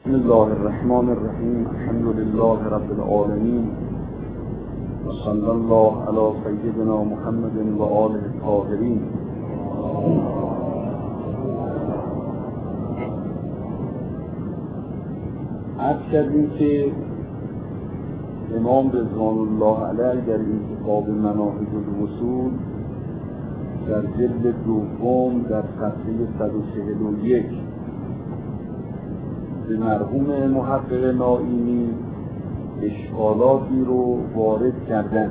بسم الله الرحمن الرحیم. الحمد لله رب العالمین و صلی الله علی سیدنا محمد و آله الطاهرین. عرض کردیم که امام رضوان الله علیه در این کتاب مناهج الوصول در جلد دوم در صفحه 141 به مرحوم محقق نائینی اشکالاتی رو وارد کردن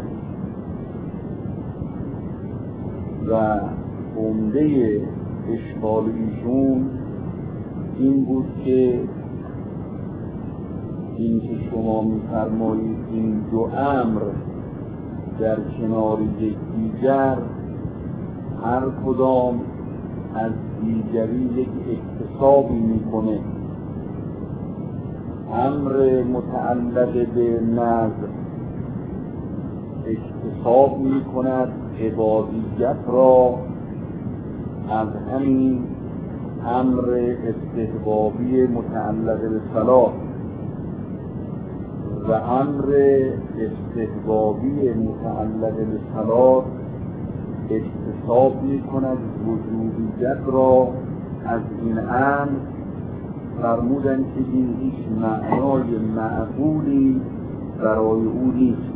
و عمده اشکال ایشون این بود که این که شما می‌فرمایید این دو امر در کنار یکدیگر هر کدام از دیگری یک اکتسابی میکنه. امر متعلق به نظر اکتساب میکند عبادیت را از همین امر استحبابی متعلق به صلاح و امر استحبابی متعلق به صلاح اکتساب میکند وجوبیت را از این امر. فرمودن که این هیچ معنای معقولی برای او نیست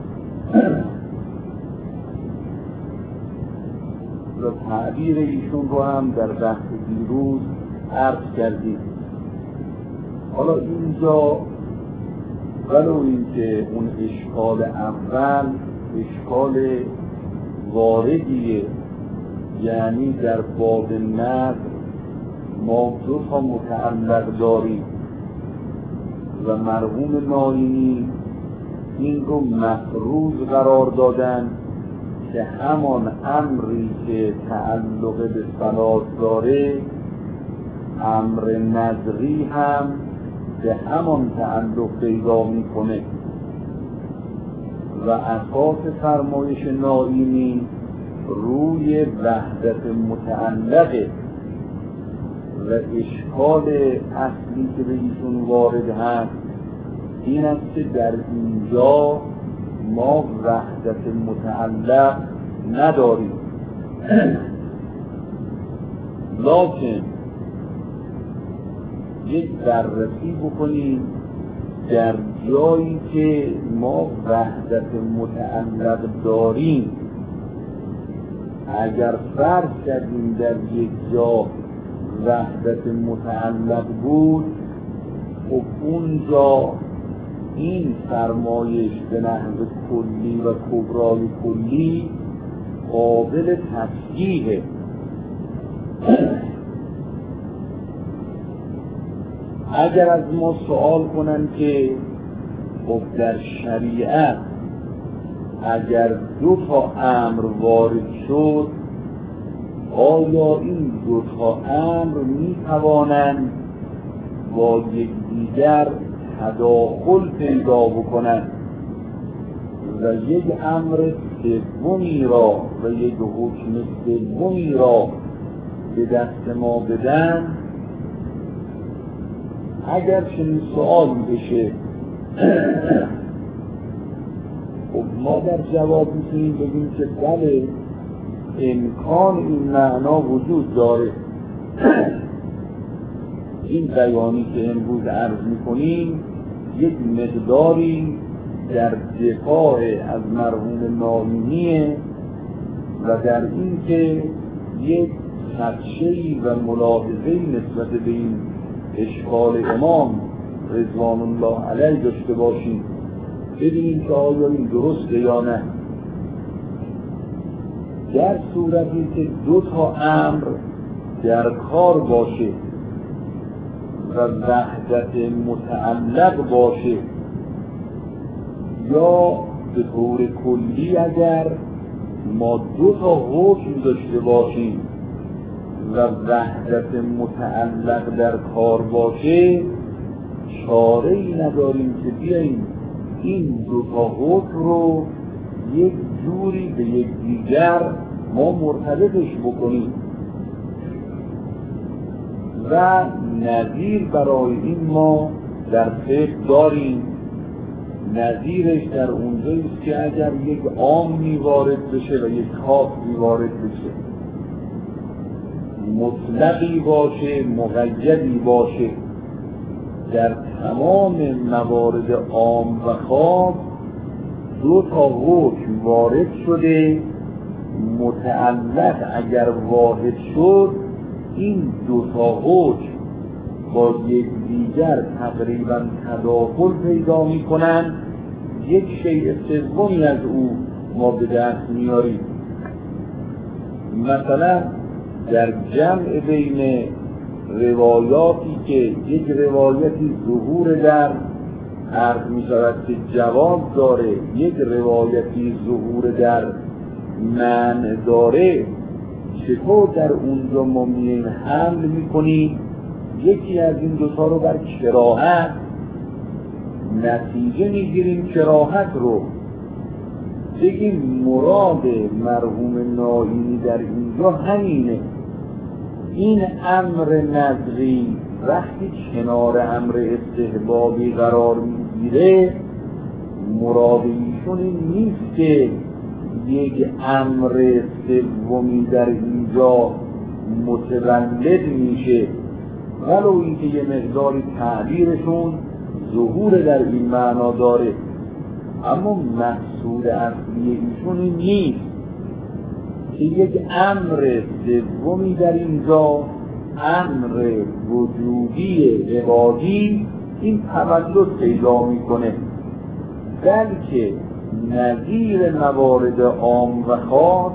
و تعبیر ایشون رو هم در بحث دیروز عرض کردیم. حالا اینجا ولو اینکه اون اشکال اول اشکال واردیه، یعنی در باب نظر ما دو تا متعلق داریم و مرحوم نائینی این رو مفروض قرار دادن که همان امری که تعلق به صلاة داره امر نظری هم به همان تعلق پیدا میکنه و اساس فرمایش نائینی روی وحدت متعلقه و اشکال اصلی که به ایشون وارد هست این است که در اینجا ما وحدت متعلق نداریم، لکن یک بررسی بکنیم در جایی که ما وحدت متعلق داریم. اگر فرض کردیم در یک جا وحدت متعلق بود و اونجا این فرمایش به نحو کلی و کبرای کلی قابل تصحیحه. اگر از ما سوال کنن که خب در شریعت اگر دو تا امر وارد شد آیا این دو تا امر می توانند با یکدیگر تداخل پیدا بکنند و یک امر سومی را و یک حکم سومی را به دست ما بدن؟ اگر چنین سؤال بشه خب ما در جواب میتونیم بگیم که بله امکان این معنا وجود داره. این بیانی که امروز عرض میکنیم یک مقداری در دفاع از مرحوم نائینیه و در این که یک خدشه‌ای و ملاحظه‌ای نسبت به این اشکال امام رضوان الله علیه داشته باشیم، ببینیم که آیا این درسته یا نه. در صورتی که دو تا امر در کار باشه و وحدت متعلق باشه، یا به طور کلی اگر ما دو تا حکم داشته باشیم و وحدت متعلق در کار باشه، چاره‌ای نداریم که بیاییم این دو تا حکم رو یک جوری به یک دیگر ما مرتبطش بکنیم و نظیر برای این ما در فقه داریم. نظیرش در اونجاییست که اگر یک عامی وارد بشه و یک خاصی وارد بشه، مطلقی باشه مقیدی باشه، در تمام موارد عام و خاص دو تا حکم وارد شده، متعلق اگر واحد شد این دو تا حکم با یکدیگر تقریبا تداخل پیدا میکنن، یک شیء سومی از او ما به دست میاریم. مثلا در جمع بین روایاتی که یک روایتی ظهور در عرض می شود که جواز داره، یک روایتی ظهور در منع داره، چطور در اونجا ما میایم حمل میکنیم یکی از این دوتا رو بر کراهت، نتیجه میگیریم کراهت رو، بگیم مراد مرحوم نائینی در اینجا همینه. این امر نظری وقتی کنار امر استحبابی قرار میگیره، مراد ایشون این نیست که یک امر سومی در اینجا متولد میشه، ولو اینکه یه مقداری تعبیرشون ظهور در این معنا داره، اما مقصود اصلی ایشون این نیست که یک امر سومی در اینجا، امر وجودی عبادی، این تولد پیدا میکنه، بلکه نظیر موارد عام و خاص.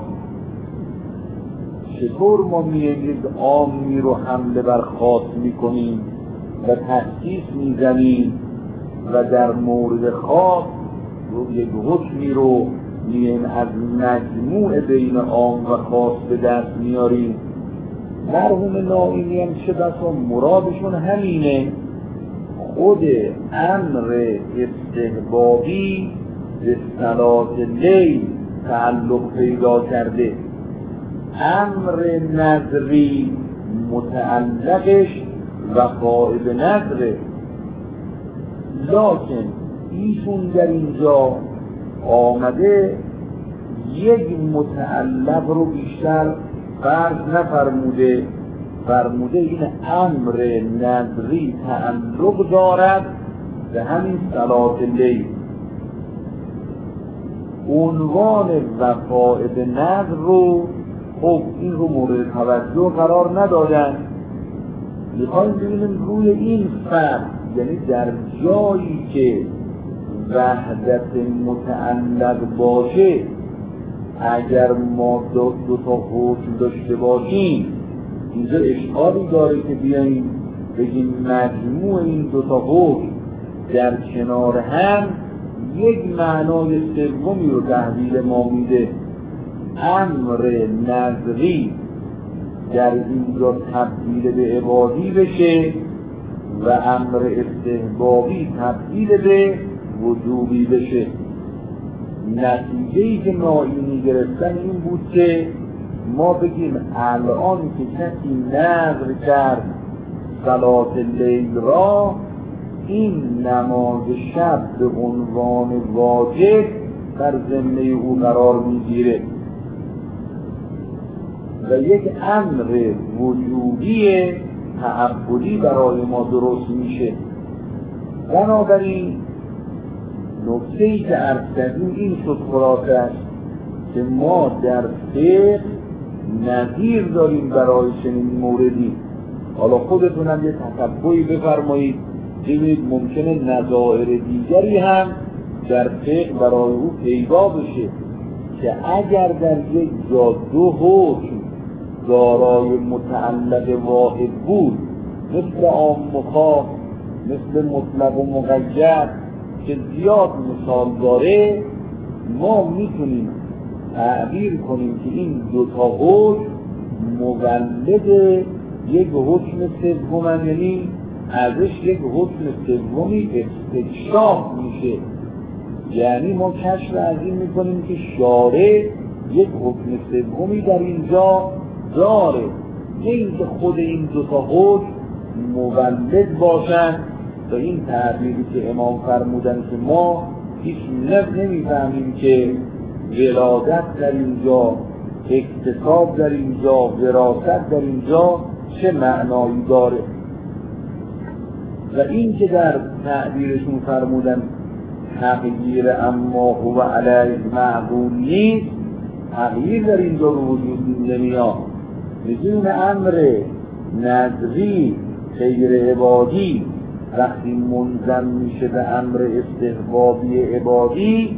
چطور ما میگیم عامی رو حمله بر خاص میکنیم و تخصیص میزنیم و در مورد خاص رو یک حکمی رو میگیم از مجموع بین عام و خاص به دست میاریم. مرحوم نائینی هم چه بسا مرادشون همینه، خود امر استحبابی به صلاة اللیل تعلق پیدا کرده، امر نظری متعلقش وقائع به نظره، لکن ایشون در اینجا آمده یک متعلق رو بیشتر فرض نفرموده، فرموده این امر نظری تعلق دارد به همین صلاة اللیل. عنوان وقائع به نظر رو خب این رو مورد توجه قرار ندادن. میخوایم ببینیم روی این فرض، یعنی در جایی که وحدت متعلق باشه، اگر ما دو تا حکم داشته باشیم، اینجا اشکالی داره که بیاییم بگیم مجموع این دو تا حکم در کنار هم یک معنای سومی رو تحویل ما میده. امر نظری در اینجا تبدیل به عبادی بشه و امر استحبابی تبدیل به وجوبی بشه. نتیجه‌ای که نائینی گرفتن این بود که ما بگیم الان که کسی نذر کرد صلاة اللیل را، این نماز شب به عنوان واجب در ذمه او قرار میگیره و یک امر وجوبی تعبدی برای ما درست میشه. بنابراین نکته‌ای که عرض کردیم این شد خلاصه‌اش که ما در فقه نظیر داریم برای چنین موردی. حالا خودتون هم یه تتبعی بفرمایید ببینید ممکنه نظائر دیگری هم در فقه برای او پیدا بشه که اگر در یک جا دو حکم دارای متعلق واحد بود، مثل عام و خاص، مثل مطلق و مقید که زیاد مثال داره، ما میتونیم تعبیر کنیم که این دو تا حکم مولد یک حکم سوم، یعنی ازش یک حکم سومی استکشاف میشه. یعنی ما کشف از این میکنیم که شارع یک حکم سومی در اینجا داره، نه اینکه خود این دو تا حکم مولد باشند. و این تعبیری که امام فرمودن که ما هیچ نمیفهمیم که ولادت در اینجا، اکتساب در اینجا، وراثت در اینجا چه معنایی داره. و این که در تعبیرشون فرمودن تغییر اما هو علیه معقول نیست، تغییر در اینجا رو وجود نمیاد. بدون امر نظری غیر عبادی وقتی منظم میشه به امر استحبابی عبادی،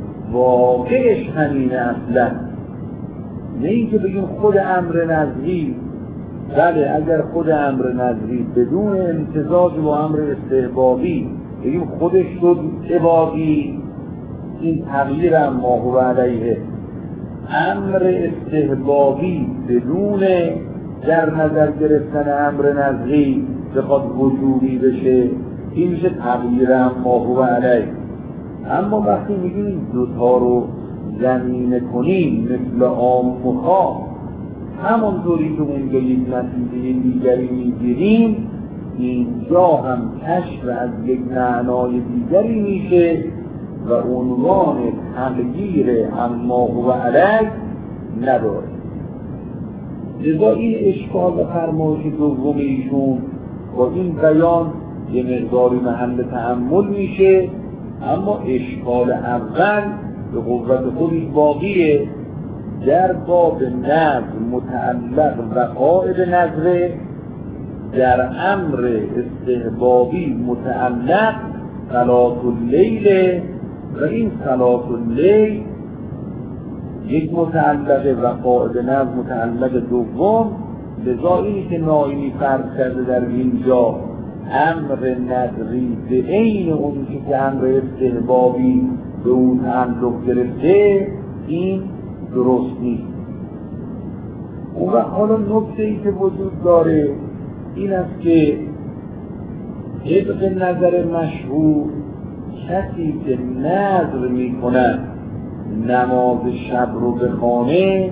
واقعش همینه اصلا. نه اینکه بگیم خود امر نظری، بله اگر خود امر نظری بدون امتزاج با امر استحبابی بگیم خودش شد عبادی، این تغییر اما هو علیه. امر استحبابی بدون در نظر گرفتن امر نظری بخواد وجودی بشه، این میشه تغییر اما هو علیه. اما وقتی میگیم دوتا رو زمینه کنیم مثل عام و خاص، همونطوری که اونجا یک نتیجه دیگری میگیریم، اینجا هم کشف از یک معنای دیگری میشه و عنوان تغییر اما هو علیه نداره. لذا این اشکال و فرمایش دوم ایشون با این بیان یه مقداری محل تأمل میشه، اما اشکال اول به قوت خودش باقیه. در باب نظر متعلق وقائد نظره، در امر استحبابی متعلق صلاة اللیل، و این صلاة اللیل یک متعلق وقائد نظر متعلق دوم. لذا اینی که نائینی فرض کرده در اینجا امر نظری به عین اون که امر استحبابی به اون تعلق گرفته، این درست نیست. اون وقت حالا نکته‌ای که وجود داره این است که طبق نظر مشهور کسی که نظر می‌کند نماز شب رو بخوانه،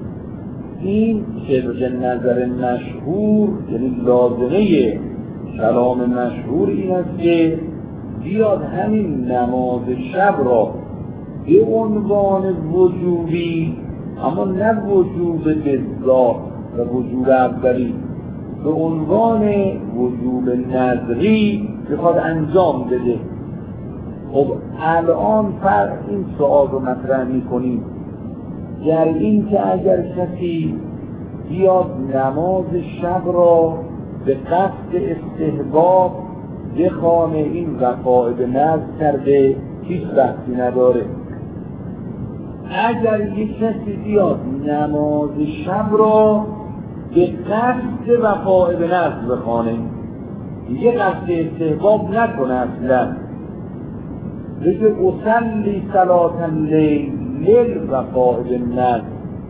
این طبق نظر مشهور یعنی لازمه کلام مشهور این است که بیاد همین نماز شب را به عنوان وجوبی، اما نه وجوب بالذات و وجوب اولی، به عنوان وجوب نظری بخواد انجام بده. خب الان این سوال رو مطرح می‌کنیم، در این که اگر کسی بیاد نماز شب را به قصد استحباب بخوانه، این وقائد نظر کرده، هیچ بحثی نداره. اگر یک کسی بیاد نماز شب را به قصد وقائد نظر بخوانه، یه قصد استحباب نکنه اصلا، بگه اصلی صلاة اللیل للوقائد نظر،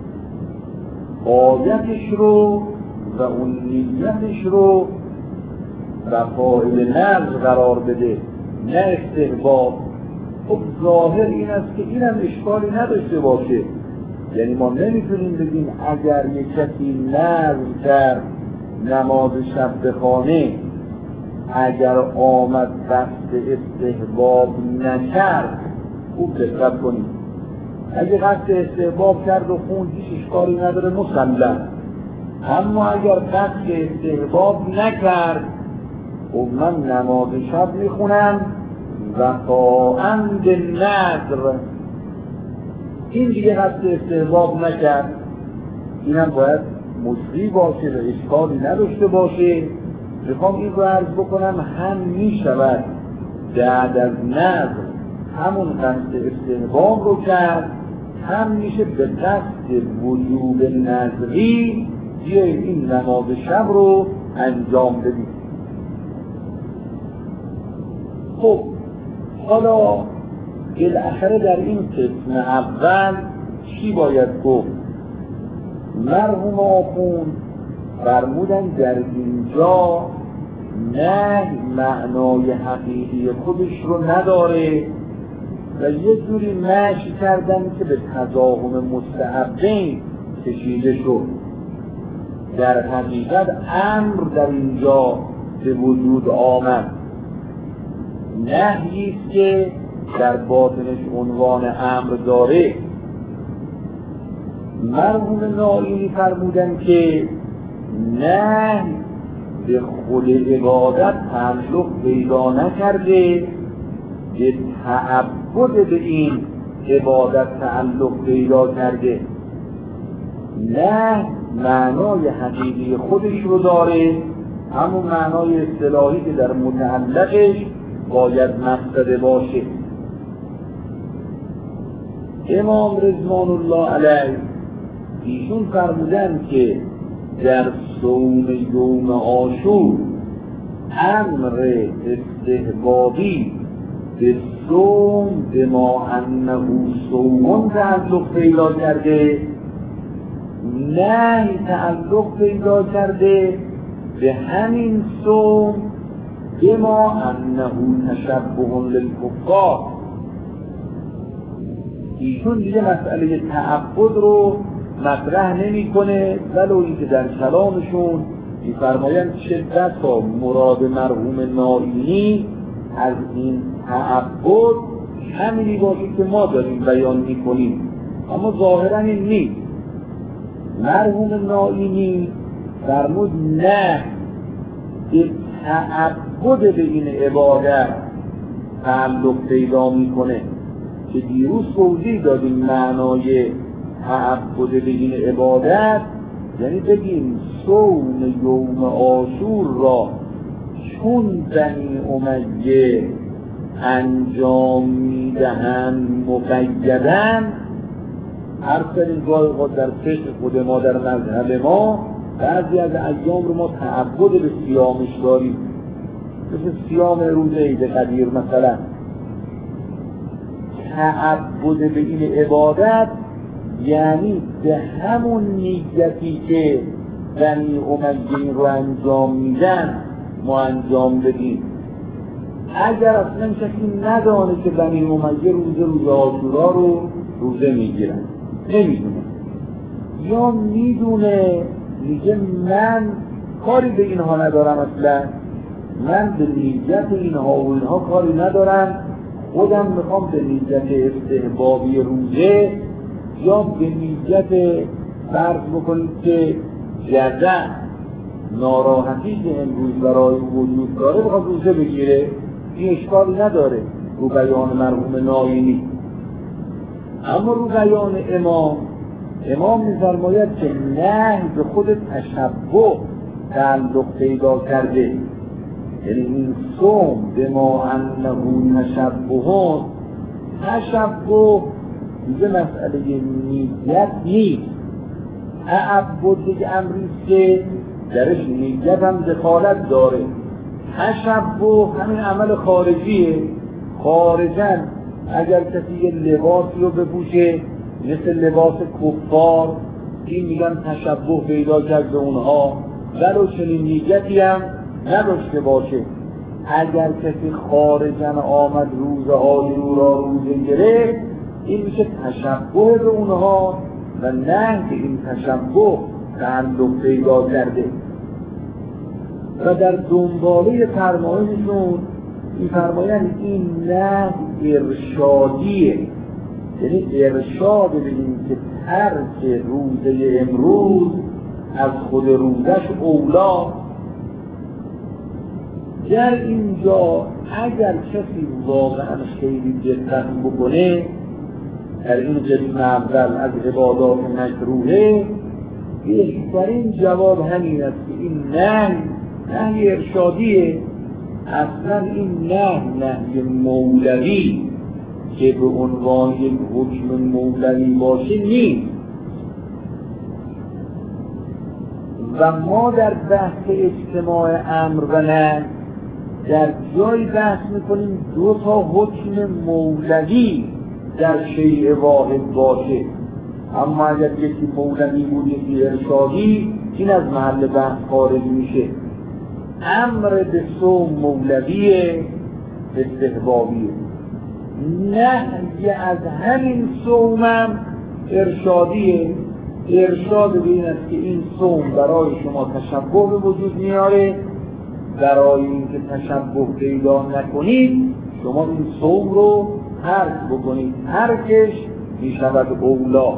آیتش رو و اون نیتش رو وقائد نظر قرار بده نه استحباب. خب ظاهر این است که این هم اشکالی نداشته باشه. یعنی ما نمیتونیم بگیم اگر یک کسی نظر کرد نماز شب بخوانه، اگر آمد قصد استحباب نکرد، خوب دقت کنید، اگه قصد استحباب کرد و خوند هیچ اشکالی نداره مسلم. اما اگر قصد استحباب نکرد و من نماز شب میخونم وقاعاً به نظر، این دیگه قصد استحباب نکرد، اینم باید مجری باشه و اشکالی نداشته باشه. میخوام این رو عرض بکنم، هم میشود بعد از نظر همون قصد استحباب رو کرد، هم میشه به قصد وجوب نظری بیاییم این نماز شب رو انجام بدیم. خب حالا بالاخره در این قسم اول چی باید گفت؟ مرحوم آخوند فرمودن در اینجا نه معنای حقیقی خودش رو نداره و یه جوری مشی کردن که به تضاهم مستحبین کشیده شد. در حقیقت امر در اینجا به وجود آمد. نهیی است که در باطنش عنوان امر داره. مرحوم نائینی فرمودن که نهی به خود عبادت تعلق پیدا نکرده، به تعبد به این عبادت تعلق پیدا کرده. نه معنای حقیقی خودش رو داره، همون معنای اصطلاحی که در متعلقش باید مقصد باشه. امام رضوان الله علیه ایشون فرمودن که در صوم یوم عاشور امر استحبابی به صوم به ما انه صوم تعلق پیدا کرده، نه تعلق پیدا کرده به همین صوم به ما انه تشبه للکفار. ایشون دیگه مسئله تعبد رو مطرح نمی کنه، ولو اینکه در کلامشون می‌فرمایند چه بسا مراد مرحوم نائینی از این تعبد همینی باشه که ما داریم بیان می‌کنیم، اما ظاهراً این نیست. مرحوم نائینی فرمود نه، این تعبد به این عبادت تعلق پیدا می‌کنه که دیروز توضیح دادیم. معنای تعبد به این عبادت یعنی بگیم صوم یوم عاشور را چون بنی امیه انجام میدهند مقیدن. هر سری گاه در فقه خود ما در مذهب ما بعضی از ایام رو ما تعبد به صیامش داریم، مثل صیام روز عید قدیر مثلا. تعبد به این عبادت یعنی به همون نیتی که بنی امیه رو انجام میدن ما انجام بدیم. اگر اصلا کسی ندانه که بنی امیه روز عاشورا رو روزه میگیرن، نمیدونه، یا میدونه میگه من کاری به اینها ندارم، اصلا من به نیت اینها و اینها کاری ندارم، خودم میخوام به نیت استحبابی روزه یا به نیت فرض بکنید که جزع ناراحتی که امروز برای وجود داره بخواد روزه بگیره، این اشکالی نداره رو بیان مرحوم نائینی. اما رو بیان امام می‌فرماید که نه به خود تشبه تعلق پیدا کرده، یعنی این صوم به ما انه تشبه دیگه مسئله نیت نیست. تعبد دیگه امریست که درش نیت هم دخالت داره. تشبه همین عمل خارجیه. خارجن اگر کسی یه لباسی رو بپوشه مثل لباس کفار، این میگن تشبه پیدا کرد به اونها، ولو چنین نیتی هم نداشته باشه. اگر کسی خارجن آمد روز عاشورا روزه گرفت، این میشه تشبه به اونها و نه که این تشبه تعلق پیدا کرده. و در دنباله فرمایششون می‌فرمایند این نه ارشادیه، یعنی ارشاد به این که ترک روزه امروز از خود روزش اولا. در اینجا اگر کسی واقعا خیلی دقت بکنه در این قسم اول از عبادات مکروهه، بهترین جواب همین است که این نهی ارشادیه. اصلا این نهی مولوی که به عنوان یک حکم مولوی باشه نیست. و ما در بحث اجتماع امر و نهی در جایی بحث میکنیم دو تا حکم مولوی در شیء واحد باشه، اما اگر یکی مولوی بود یکی ارشادی، این از محل بحث خارج میشه. امر به صوم مولویه، استحبابیه. نهی از همین صومم ارشادیه. ارشاد به این است که این صوم برای شما تشبه به وجود میاره برای اینکه تشبه پیدا نکنید شما این صوم رو ترک بکنید. ترکش می شود اولا.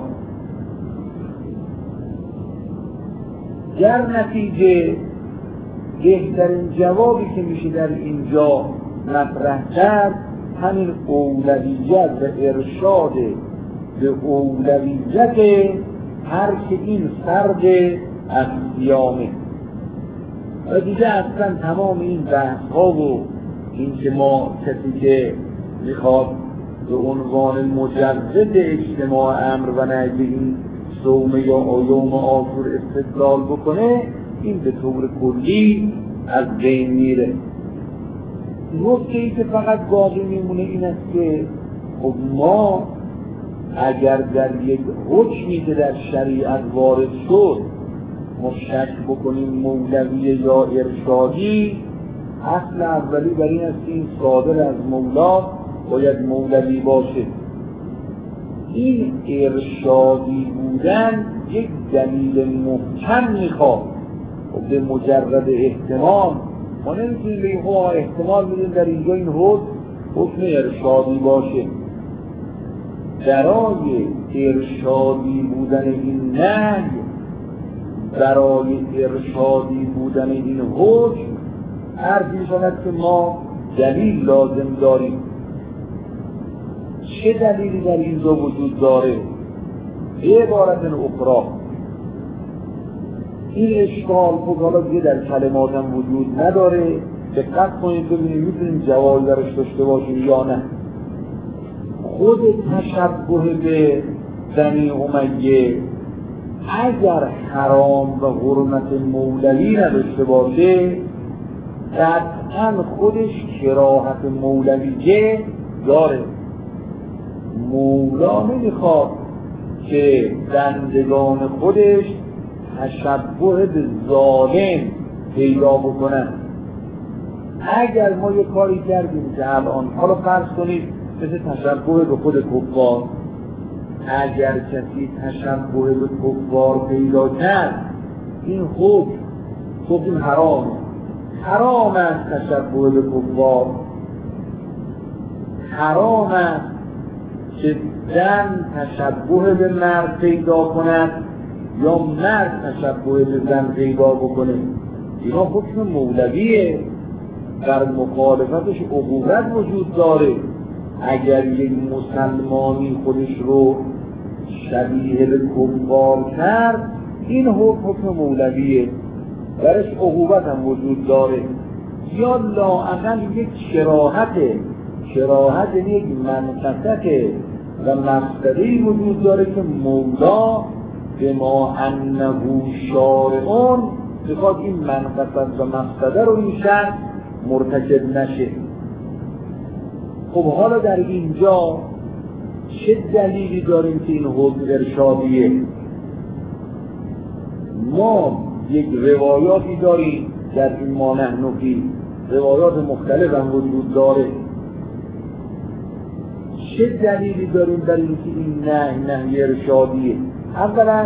در نتیجه بهترین جوابی که میشه در اینجا مطرح کرد همین اولویت و ارشاد به اولویت ترک این فرد از صیامه. و دیگه اصلا تمام این بحث ها و این که ما کسی که میخواد به عنوان مجرد اجتماع امر و نهی این صوم یا یوم عاشور استدلال بکنه، این به طور کلی از بین میره. نکته‌ای که فقط باقی میمونه این است که خب ما اگر در یک حکمی که در شریعت وارد شد ما شک بکنیم مولوی یا ارشادی، اصل اولی بر این است که این صادر از مولا باید مولوی باشه. این ارشادی بودن یک دلیل محکم میخواد و به مجرد احتمال ما نمیتونیم بگیم احتمال میدیم در اینجا این حکم ارشادی باشه. برای ارشادی بودن این نهی، برای ارشادی بودن این حکم عرض می‌شود که ما دلیل لازم داریم. چه دلیلی در اینجا وجود داره؟ به عبارت اخرى این اشکال خود حالا دیگه در کلمات هم وجود نداره. دقت کنید ببینید میتونیم جواب درش داشته باشیم یا نه. خود تشبه به بنی امیه اگر حرام و حرمت مولوی نداشته باشه قطعا خودش کراهت مولویه داره. مولا نمیخواد که بندگان خودش تشبه به ظالم پیدا بکنن. اگر ما یک کاری کردیم که الان حالا فرض کنید مثل تشبه به خود کفار، اگر کسی تشبه به کفار پیدا کرد این حکم حرام است. تشبه به کفار حرام است که زن تشبه به مرد پیدا کند یا مرد تشبه به زن پیدا بکنه. اینا حکم مولویه، در مخالفتش عقوبت وجود داره. اگر یک مسلمانی خودش رو شبیه به کفار کرد این حکم مولویه، درش عقوبت هم وجود داره. یا لااقل یک کراهت یک منقصت و مفسده‌ای وجود داره که مولا به ما انه شارعون بخواد این منقصت و مفسده رو این شخص مرتکب نشه. خب حالا در اینجا چه دلیلی داریم که این حکم ارشادیه؟ ما یک روایاتی داریم در این ما نحن فی، روایات مختلف هم وجود داره. چه دلیلی داریم در اینکه این نهی ارشادیه؟ اولا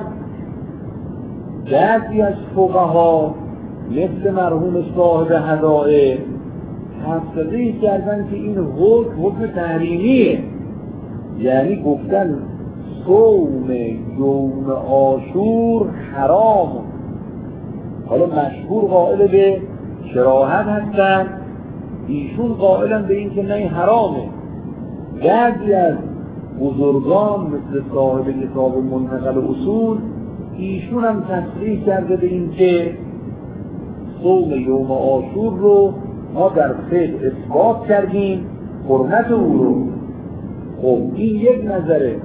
بعضی از فقها مثل مرحوم صاحب هدایه تفسیری کردن که این حکم تحریمیه، یعنی گفتن صوم یوم عاشور حرام. حالا مشهور قائل به کراهت هستن، ایشون قائلن به این که نه حرامه. بعضی از بزرگان مثل صاحب کتاب منتقل اصول ایشون هم تصریح کرده به این که صوم یوم عاشور رو ما در فقه اثبات کردیم حرمت او رو. خب این یک نظره.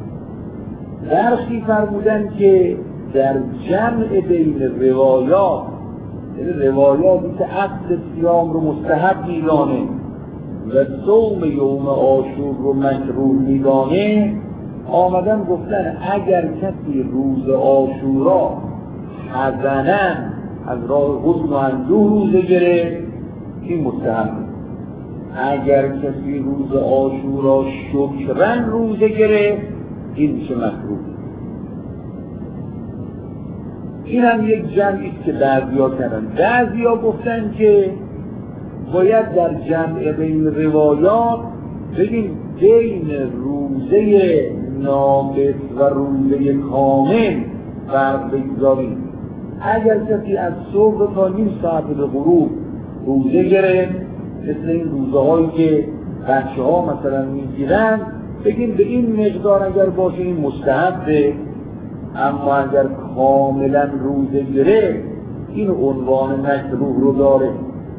درخی فرمودن که در جمع بین روایات، یعنی روایاتی که اصل صیام رو مستحب میدانه و صوم یوم عاشور رو مکروه میدانه، آمدن گفتن اگر کسی روز عاشورا حزنن از راه حزن و اندوه روزه گرفت این مستحب. اگر کسی روز عاشورا شکرن روزه گرفت این میشه مکروه. این هم یک جمعی که بعضیا کردن. بعضیا گفتن که باید در جمع بین روایات بگیم بین روزه ناقص و روزه کامل فرق بگذاریم. اگر کسی از صبح تا نیم ساعت به غروب روزه گرفت، مثل این روزه هایی که بچه ها مثلا میگیرن، بگیم به این مقدار اگر باشه این مستحبه، اما اگر کاملا روزه گرفت این عنوان مکروه رو داره.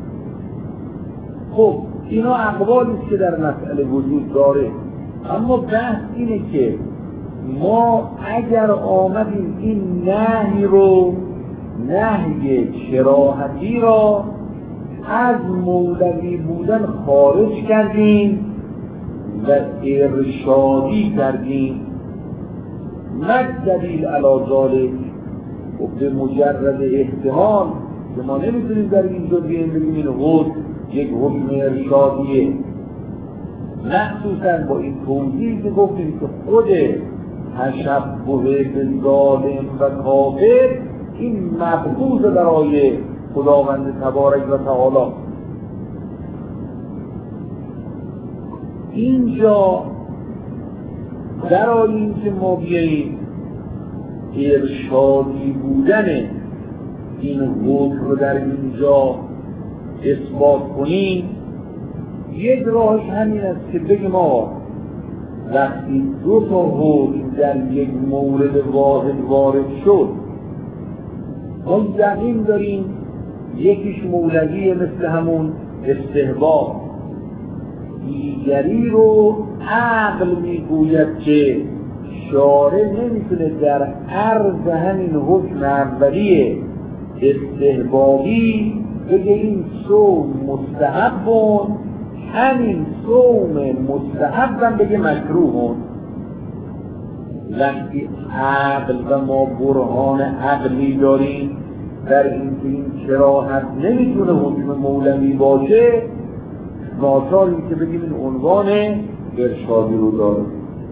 خب اینا اقوالی که در مسئله وجود داره، اما بحث اینه که ما اگر آمدیم این نهی رو، نهی کراهتی را از مولوی بودن خارج کردیم و ارشادی کردیم، نه دلیل علی ذالک، و به مجرد احتمال که ما نمیتونیم در اینجا بیاییم بگیم این حکم یک حکم ارشادیه، مخصوصا با این توضیح که گفتیم که خود تشبه به ظالم و کافر این مبغوض برای خداوند تبارک و تعالی. اینجا برای این که ما بیاییم ارشادی بودن این حکم رو در اینجا اثبات کنیم، یک راهش همین است که بگیم آقا وقتی دو تا حکم در یک مورد واحد وارد شد، ما یقین داریم یکیش مولوی مثل همون استحباب، دیگری رو عقل میگوید که شارع نمیتونه در عرض همین حکم اولیه استحبابی بگه این صوم مستحبون، همین صوم مستحبم بگه مکروهون. وقتی عقل و ما برهان عقلی داریم در این کراهت نمیتونه حکم مولوی باشه، ناچاری که بگیم این عنوان ارشادی رو داره.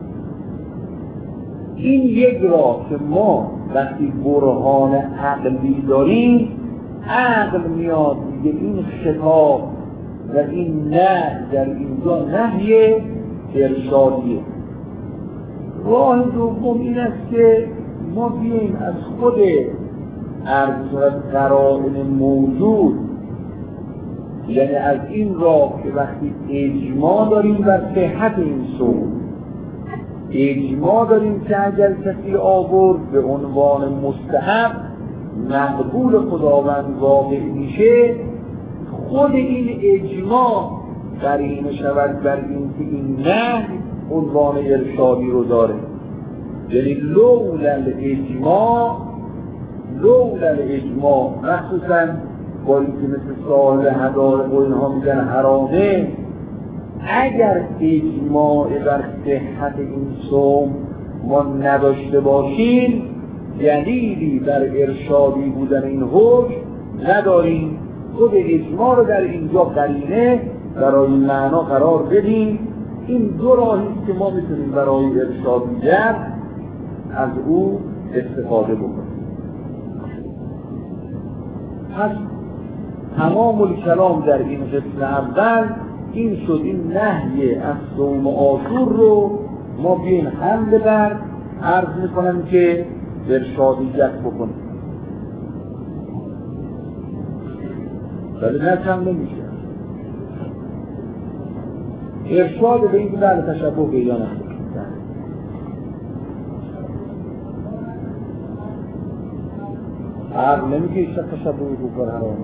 این یک راه که ما وقتی برهان عقلی داریم، عقل میاد میگه این خطاب و این نه در اینجا نهی ارشادیه. راه دوم این است که ما بیاییم از خود عرض قرائن موجود، یعنی از این راه که وقتی اجماع داریم بر صحت این صوم، اجماع داریم که اگر کسی آورد به عنوان مستحب مقبول خداوند واقع میشه، خود این اجماع قرینه شود بر این که این نه عنوان ارشادی رو داره. یعنی لولا الاجماع مخصوصا با این که مثل صاحب حدائق و اینها میگن حرامه، اگر اجماع بر صحت این صوم ما نداشته باشیم، دلیلی بر ارشادی بودن این حکم نداریم، خود اجماع رو در اینجا قرینه برای این معنا قرار بدیم. این دو راهی که ما میتونیم برای ارشادیگر از او استفاده بکنیم. پس تمام الکلام در این قسم اول این شد، این نهی از صوم عاشور رو ما بیاییم حمله بر عرض میکنم که ارشادیت بکنیم، ولی نه کم نمیشه. ارشاد به این که بله تشبه به یا نه عقل نمیگه ایشت تشبه به کار حرام.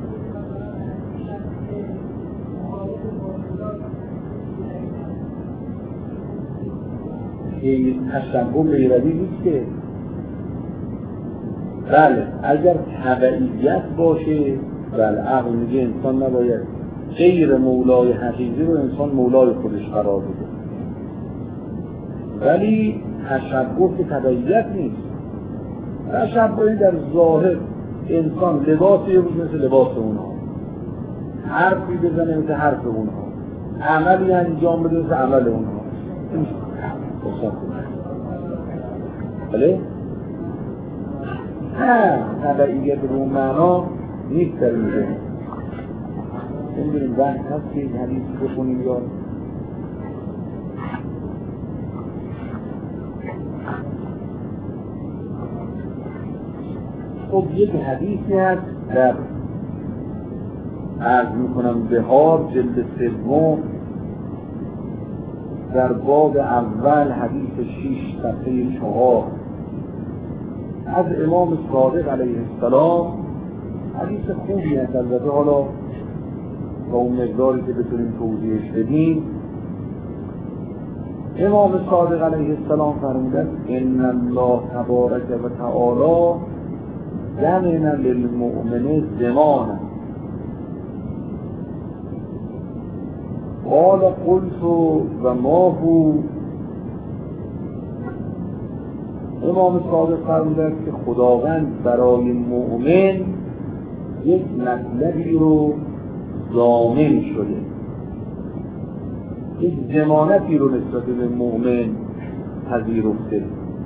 این تشبه به ایرادی نیست که بله اگر تبعیت باشه، بله عقل میگه انسان نباید غیر مولای حقیقی رو انسان مولای خودش قرار بده، ولی تشبه که تبعیت نیست. تشبه در ظاهر انسان لباسی رو مثل لباس اونها، حرفی بزنه مثل حرف اونها، عملی انجام بده مثل عمل اونها. بله نه تبعیت به اون معنا نیست در اینجا. نمیدونیم وقت هست که این حدیث بخونیم یا خب یک حدیثی هست در عرض میکنم بهار جلد سوم در باب اول حدیث 6 صفحه 4 از امام صادق علیه السلام. حدیث خوبی هست البته، حالا با اون مقداری که بتونیم توضیحش بدیم. امام صادق علیه السلام فرمودند ان الله تبارک و تعالی ضمن للمؤمن ضمانا قال قلت و ما هو. امام صادق فرمودند که خداوند برای مؤمن یک مطلبی رو ضامن شده، یک ضمانتی رو نسبت به مؤمن پذیرفته.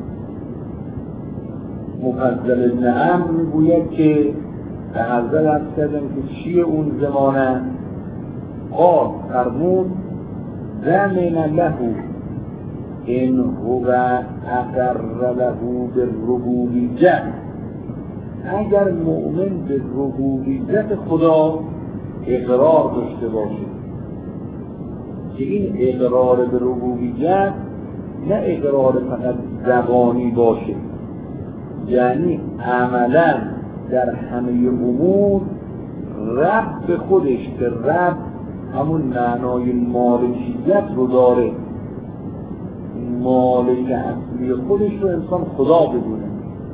مفضل ابن عمرو میگوید که به حضرت عرض کردم که چیه اون ضمانت؟ قال فرمود ضمن له ان هو اقر له بالربوبیت. اگر مؤمن به ربوبیت خدا اقرار داشته باشه، که این اقرار به ربوبیت نه اقرار فقط زبانی باشه، یعنی عملا در همه امور رب به خودش، که رب همون معنای مالکیت رو داره، مالک اصلی خودش رو انسان خدا بدونه.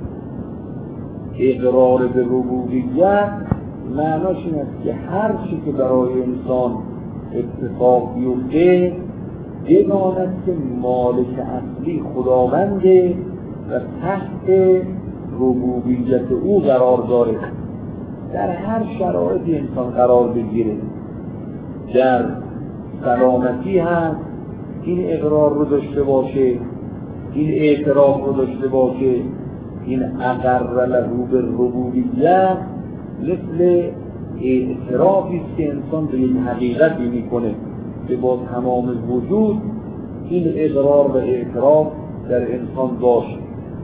اقرار به ربوبیت معناش این است که هر چی که برای انسان اتفاق بیفته بداند که مالک اصلی خداونده و تحت ربوبیت او قرار داره. در هر شرایطی انسان قرار بگیره، در سلامتی هست این اقرار رو داشته باشه، این اعتراف رو داشته باشه، این اقر له بالربوبیت مثل اعترافی است که انسان به یک حقیقتی میکنه که با تمام وجود این اقرار و اعتراف در انسان باشه.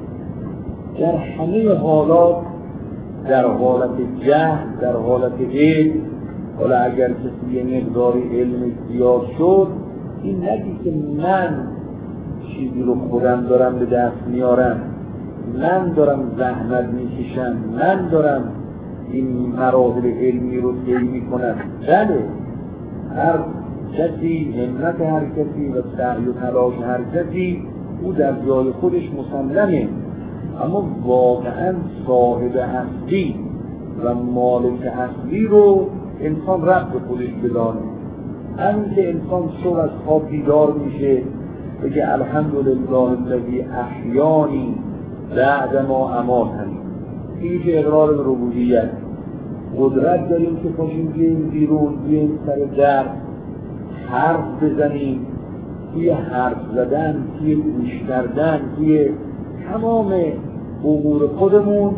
در همه حالات، در حالت جهل، در حالت علم، حالا اگر کسی یه مقداری علم زیاد شد، این نگی که من چیزی رو خودم دارم به دست میارم، من دارم زحمت میکشم، من دارم این مراحل علمی رو طی میکنم. بله، هر کسی، همت هر کسی و سعی و تلاش هر کسی او در جای خودش مسلمه، اما واقعا صاحب اصلی و مالک اصلی رو انسان رب به خودش بدانه. همین که انسان صبح از خواب بیدار میشه بگه الحمدلله الذی احیانی بعد ما اماتنی، این که اقرار به ربوبیت. قدرت داریم که پاشیم بیاییم بیرون، بیاییم سر درس حرف بزنیم، توی حرف زدن، توی گوش کردن، توی تمام امور خودمون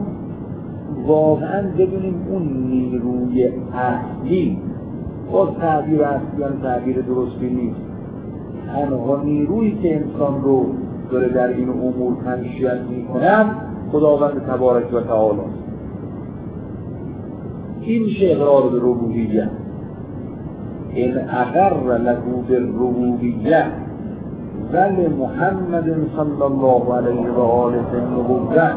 واقعا ببینیم اون نیروی اصلی، باز تعبیر اصلی هم تعبیر درستی نیست، تنها نیرویی که انسان رو داره در این امور تنشیت میکنم خداوند تبارک و تعالی. این میشه اقرار به ربوبیت. این اقر له بالربوبیت ولی محمد صلی الله علیه و آله النبوت،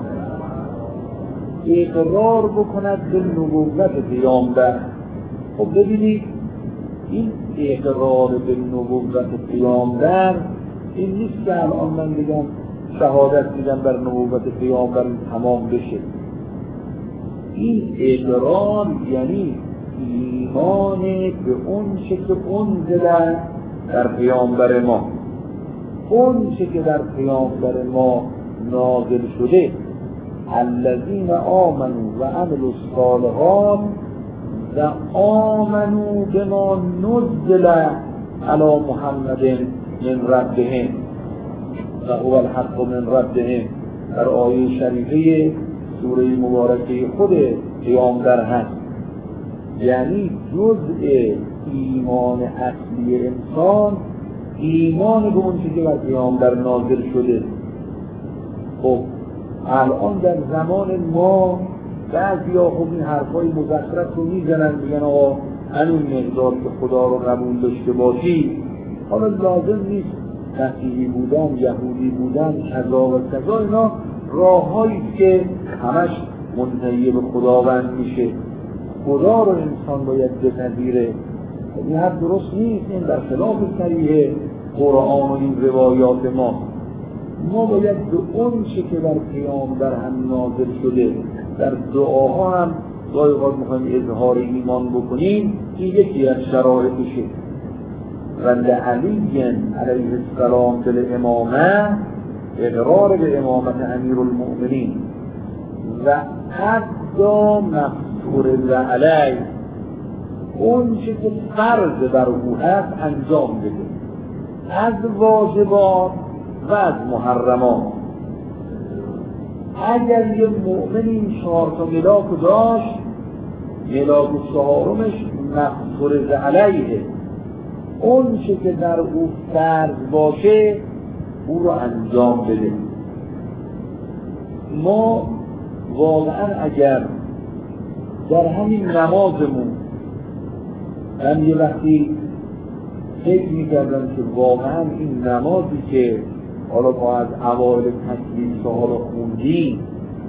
اقرار بکند به نبوت پیامبر. خب ببینید این اقرار به نبوت پیامبر این نیست که الان من بگم شهادت میدم بر نبوت پیامبر تمام بشه. این اقرار یعنی ایمان به اون چه که انزل در پیامبر ما، اون چه که در پیامبر ما نازل شده. الذین آمنوا و عملوا الصالحات و آمنوا بما نزل علی محمد من ربهم و هو الحق من ربهم، در آیه شریفه سوره مبارکه خود پیامبر هست. یعنی جزء ایمان اصلی انسان ایمان به اون چیزی که بر پیامبر نازل شده. خب الان در زمان ما بعضیا خب این حرفای مزخرف رو میزنن، میگن آقا همین مقدار که خدا رو قبول داشته باشی، حالا لازم نیست مسیحی بودن، یهودی بودن، کذا و کذا، اینا راههایی که همش منتهی به خداوند میشه. خدا رو انسان باید بپذیره. این حرف درست نیست، این در خلاف صریح قرآن و این روایات ما باید به اون چه که در پیامبر هم نازل شده در دعاها هم گاهی اوقات میخوایم اظهار ایمان بکنیم، این یکی از شرایطشه. و لعلی علیه السلام بالامامه، اقرار به امامت امیرالمؤمنین و حتی مفتور علیه، اون چه که فرض بر او هست انجام بده از واجبات و از محرمات. اگر یه مؤمن این 4 تا ملاک داشت، ملاک 4مش مفترض علیه، اون چه که در او فرض باشه او رو انجام بده. ما واقعا اگر در همین نمازمون، من یه وقتی فکر می‌کردم که واقعا این نمازی که حالا با از اوایل تکلیف حالا خوندیم،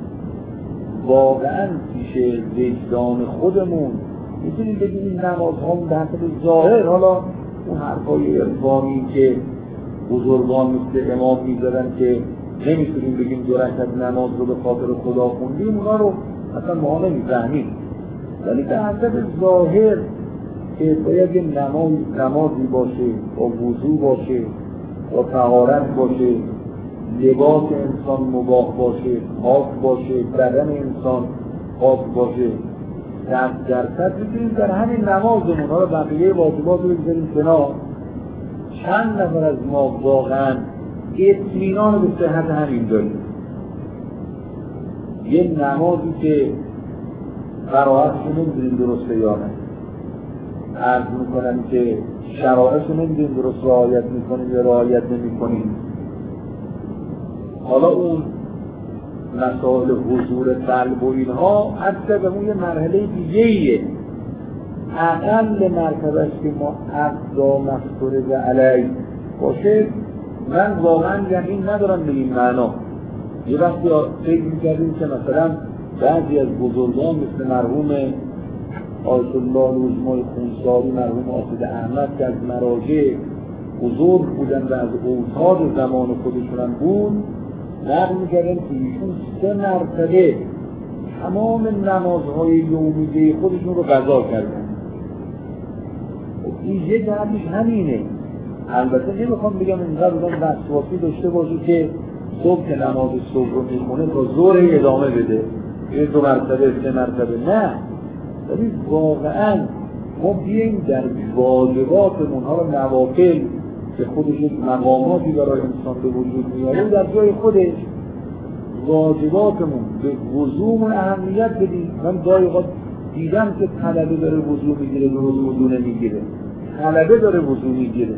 واقعا پیش وجدان خودمون میتونیم بگیم این نمازها در حد ظاهر، حالا اون حرفای عرفانی که بزرگان مثل امام می‌زدن که نمیتونیم بگیم 2 رکعت نماز رو به خاطر خدا خوندیم، اونا رو اصلا ما نمی‌فهمیم، ولی به حد ظاهر که باید یه نمازی باشه، با وضو باشه، با طهارت باشه، لباس انسان مباح باشه، پاک باشه، بدن انسان پاک باشه، 100% میتونیم در همین نمازمون، حالا بقیه واجبات رو بذاریم کنار، چند نفر از ما واقعا اطمینان به صحت همین داریم؟ یه نمازی که قرائتش نمیدونیم درسته یا نه، عرض میکنم که شرایطش نمیدونیم درست رعایت میکنیم یا رعایت نمیکنیم. حالا اون مسائل حضور قلب و اینها حتی به اون یه مرحله دیگه ایه، اقل مرتبه است که ما ابدا مفترض علیه باشه. من واقعا یقین ندارم به این معنا. یه وقتی فکر میکردیم که مثلا بعضی از بزرگان مثل مرحوم آیت الله روزمای خونساری، مرحوم آصد احمد که از مراجع بزرگ بودن و از اوتاد زمان خودشون هم بود، نقل میکردن که ایشون 3 مرتبه تمام نمازهای یومیه خودشون رو قضا کردن. این یه جهتش همینه. البته نمیخوام بگم اینقدر بودن وسواسی داشته باشه که صبح که نماز صبح رو میخونه تا ظهر ادامه بده، یه 2 مرتبه 3 مرتبه، نه. ولی واقعا ما بیاییم در واجباتمون، ها رو نوافل که خودش مقاماتی برای انسان به وجود میاره، در جای خودش واجباتمون به وضومون اهمیت بدیم. من گاهی اوقات دیدم که طلبه داره وضو میگیره، درست وضو نمیگیره، طلبه داره وضو میگیره.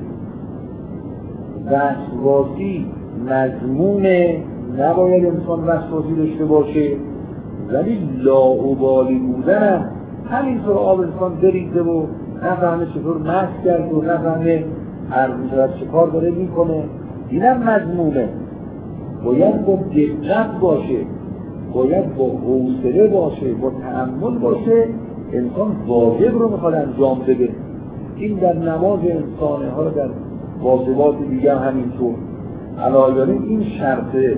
وسواسی مضمونه، نباید انسان وسواسی داشته باشه، ولی لاابالی بودن همینطور آب انسان بریزه و نفهمه چطور مست کرد و نفهمه هر روز چه کار داره میکنه، اینم مضمونه. باید با دقت باشه، باید با حوصله باشه، با تأمل باشه. انسان واجب رو میخواد انجام بده. این در نماز انسانه، ها در واجبات دیگه همینطور. علاوه این شرط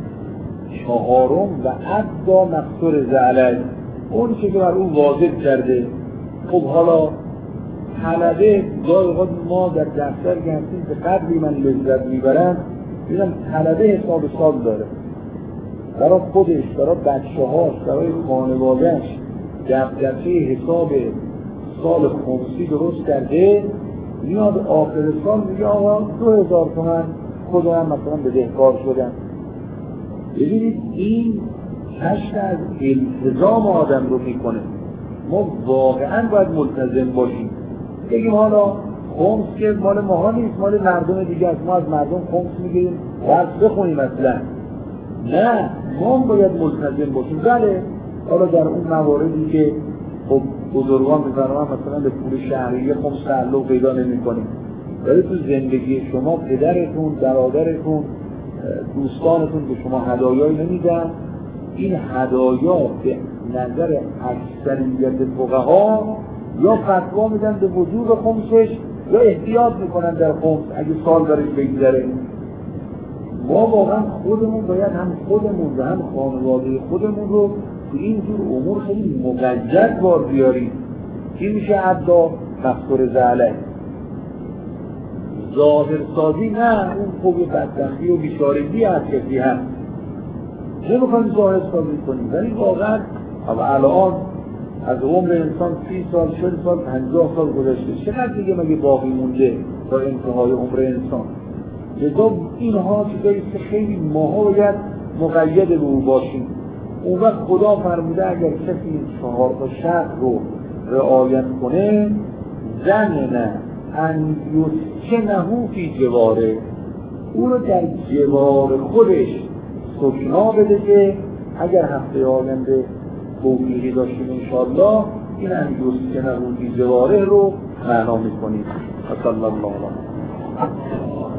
4 و ابدا مفترض علیه، اون چه که بر اون واجب کرده. خب حالا طلبه گاهی اوقات ما در دفتر گفتیم که قدری من لذت میبرم، دیدم طلبه حساب سال داره برای خودش، برای بچه‌هاش، برای خانواده‌اش، دفترچه حساب سال خمسی درست کرده، میاد آخر سال میگه آقا 2000 تومان خودم مثلا بدهکار شدم. ببینید این کشف از التزام آدم رو میکنه. ما واقعا باید ملتزم باشیم. بگیم حالا خمس که مال ماها نیست، مال مردم دیگه است، ما از مردم خمس میگیریم باید بخونیم اصلا. نه، ما باید ملتزم باشیم. بله حالا در اون مواردی که خب بزرگان میفرمان مثلا به پول شهریه خمس تعلق پیدا نمی‌کنیم، ولی تو زندگی شما پدرتون، برادرتون، دوستانتون به شما هدایایی نمیدن، این هدایا به نظر اکثریت فقها یا فتوا میدن به وجوب خمسش یا احتیاط میکنن در خمس اگه سال برش بگذره. ما واقعا خودمون باید هم خودمون و هم خانواده خودمون رو تو این جور امور خیلی مقید بار بیاریم. چی میشه عدا؟ مقصور زعله ظاهر سازی، نه اون خوب بدبختی و بیچارگی هست کسی هست، نمیخوایم ظاهر سازی کنیم. ولی واقعا الان از عمر انسان 30 سال 40 سال 50 سال گذشته، چقدر دیگه مگه باقی مونده تا انتهای عمر انسان؟ لذا اینها چیزایی که خیلی ماها باید مقید به او باشیم. اون وقت خدا فرموده اگر کسی این 4 تا شرط رو رعایت کنه زمنه ان یسکنه فی جواره، او رو در جوار خودش سکنا بده که اگر هفته آینده توفیقی داشتیم انشاءالله این ان یسکنه فی جواره رو معنا میکنیم. صلی الله علیه